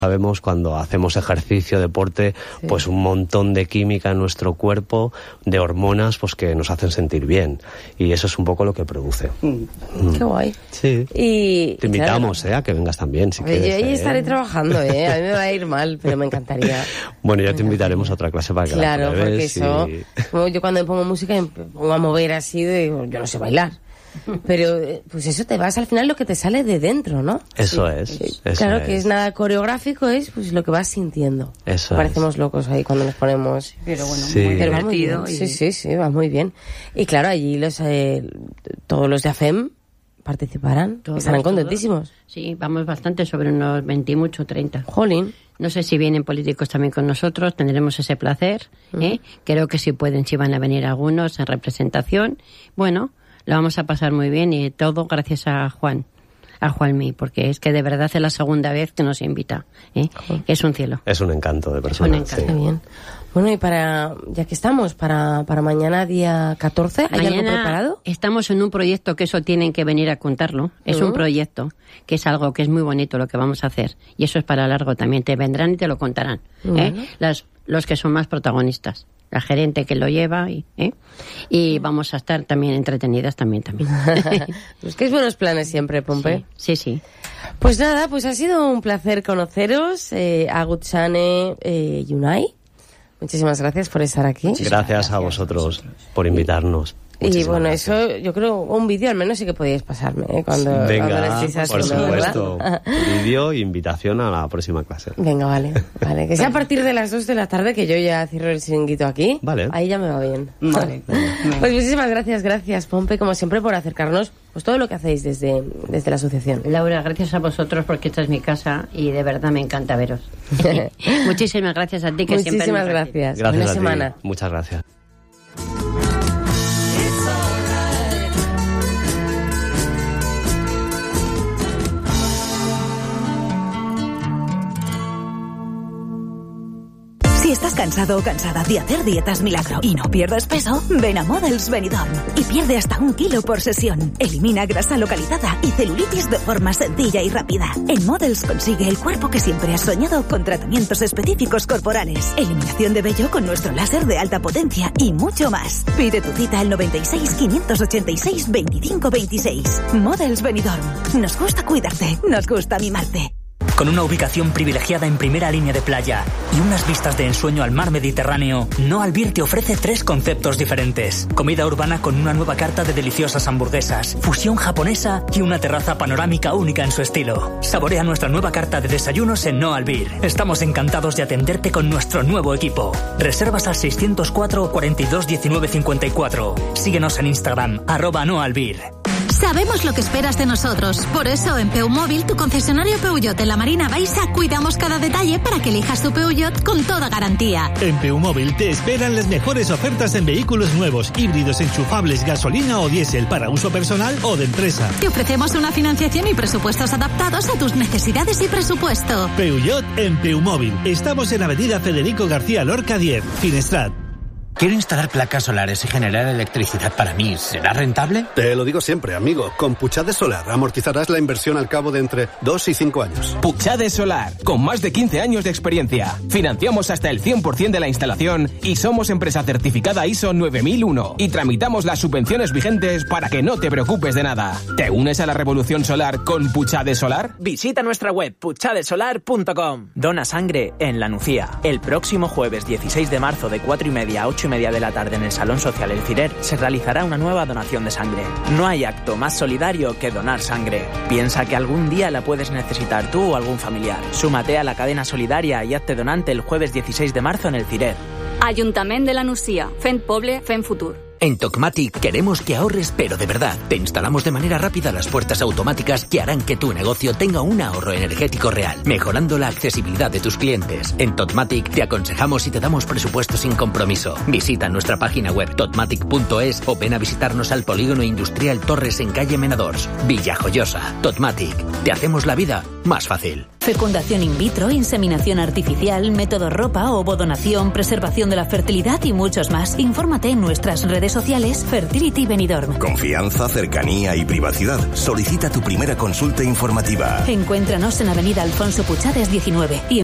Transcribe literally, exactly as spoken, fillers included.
Sabemos cuando hacemos ejercicio, deporte, sí. pues un montón de química en nuestro cuerpo, de hormonas, pues que nos hacen sentir bien. Y eso es un poco lo que produce. Mm. Mm. Qué guay. Sí. Y, Te invitamos, claro, eh, a que vengas también, si yo quieres. ahí eh. estaré trabajando, ¿eh? A mí me va a ir mal, pero me encantaría. Bueno, ya te invitaremos a otra clase para que claro, la pruebes. Claro, porque y... eso... Yo cuando me pongo música me pongo a mover así, de, yo no sé bailar. Pero pues eso te vas al final lo que te sale de dentro, ¿no? Eso sí. es. Eso claro es. que es nada coreográfico, es pues lo que vas sintiendo. Eso Parecemos es. locos ahí cuando nos ponemos. Pero bueno, sí. muy Pero va muy bien. y... Sí, sí, sí, va muy bien. Y claro, allí los eh, todos los de A F E M participarán, Todos, estarán todos. contentísimos. Sí, vamos bastante, sobre unos veinte, mucho, treinta. Jolín. No sé si vienen políticos también con nosotros, tendremos ese placer. ¿eh? Uh-huh. Creo que si pueden, si van a venir algunos en representación. Bueno, lo vamos a pasar muy bien y todo gracias a Juan, a Juanmi, porque es que de verdad es la segunda vez que nos invita. ¿eh? Uh-huh. Es un cielo. Es un encanto de persona. Es un encanto. Sí. Bien. Bueno, y para, ya que estamos, para, para mañana día catorce, ¿hay mañana algo preparado? Estamos en un proyecto que eso tienen que venir a contarlo. Es uh-huh. un proyecto que es algo que es muy bonito lo que vamos a hacer. Y eso es para largo también. Te vendrán y te lo contarán. Uh-huh. ¿eh? Las, los que son más protagonistas. La gerente que lo lleva y, ¿eh? y vamos a estar también entretenidas también también. Pues que es buenos planes siempre, Pompe. Sí, sí, sí. Pues nada, pues ha sido un placer conoceros, eh, Agutsane eh, Yunai. Muchísimas gracias por estar aquí. Gracias, gracias a vosotros por invitarnos. Y bueno, gracias. Eso yo creo, un vídeo al menos sí que podíais pasarme, ¿eh? Cuando, Venga, cuando lo estéis por haciendo, supuesto. ¿verdad? Vídeo e invitación a la próxima clase. Venga, vale, vale. Que sea a partir de las dos de la tarde, que yo ya cierro el chiringuito aquí. Vale. Ahí ya me va bien. Vale. Pues muchísimas gracias, gracias, Pompe, como siempre, por acercarnos pues todo lo que hacéis desde, desde la asociación. Laura, gracias a vosotros porque esta es mi casa y de verdad me encanta veros. Muchísimas gracias a ti, que muchísimas siempre nos gracias. Gracias Buena a ti. semana. Muchas gracias. Si estás cansado o cansada de hacer dietas milagro y no pierdes peso, ven a Models Benidorm y pierde hasta un kilo por sesión. Elimina grasa localizada y celulitis de forma sencilla y rápida. En Models consigue el cuerpo que siempre has soñado con tratamientos específicos corporales, eliminación de vello con nuestro láser de alta potencia y mucho más. Pide tu cita al noventa y seis, quinientos ochenta y seis, veinticinco veintiséis. Models Benidorm. Nos gusta cuidarte, nos gusta mimarte. Con una ubicación privilegiada en primera línea de playa y unas vistas de ensueño al mar Mediterráneo, No Albir te ofrece tres conceptos diferentes. Comida urbana con una nueva carta de deliciosas hamburguesas, fusión japonesa y una terraza panorámica única en su estilo. Saborea nuestra nueva carta de desayunos en No Albir. Estamos encantados de atenderte con nuestro nuevo equipo. Reservas al seiscientos cuatro, cuarenta y dos, diecinueve cincuenta y cuatro. Síguenos en Instagram, arroba No Albir. Sabemos lo que esperas de nosotros. Por eso, en Peumóvil, tu concesionario Peugeot en la Marina Baixa, cuidamos cada detalle para que elijas tu Peugeot con toda garantía. En Peumóvil te esperan las mejores ofertas en vehículos nuevos, híbridos, enchufables, gasolina o diésel para uso personal o de empresa. Te ofrecemos una financiación y presupuestos adaptados a tus necesidades y presupuesto. Peugeot en Peumóvil. Estamos en Avenida Federico García Lorca diez, Finestrat. Quiero instalar placas solares y generar electricidad para mí. ¿Será rentable? Te lo digo siempre, amigo. Con Puchade Solar amortizarás la inversión al cabo de entre dos y cinco años. Puchade Solar, con más de quince años de experiencia. Financiamos hasta el cien por ciento de la instalación y somos empresa certificada I S O nueve mil uno. Y tramitamos las subvenciones vigentes para que no te preocupes de nada. ¿Te unes a la revolución solar con Puchade Solar? Visita nuestra web puchade solar punto com. Dona sangre en La Nucía. El próximo jueves dieciséis de marzo de cuatro y media a ocho y media de la tarde en el Salón Social El Cirer se realizará una nueva donación de sangre. No hay acto más solidario que donar sangre. Piensa que algún día la puedes necesitar tú o algún familiar. Súmate a la cadena solidaria y hazte donante el jueves dieciséis de marzo en El Cirer. Ayuntament de La Nucía. Fent poble, fent futur. En Tecmatic queremos que ahorres, pero de verdad. Te instalamos de manera rápida las puertas automáticas que harán que tu negocio tenga un ahorro energético real, mejorando la accesibilidad de tus clientes. En Tecmatic te aconsejamos y te damos presupuesto sin compromiso. Visita nuestra página web totmatic punto es o ven a visitarnos al Polígono Industrial Torres en calle Menadors, Villajoyosa. Tecmatic, te hacemos la vida más fácil. Fecundación in vitro, inseminación artificial, método ropa, ovodonación, preservación de la fertilidad y muchos más. Infórmate en nuestras redes sociales Fertility Benidorm. Confianza, cercanía y privacidad. Solicita tu primera consulta informativa. Encuéntranos en Avenida Alfonso Puchades diecinueve y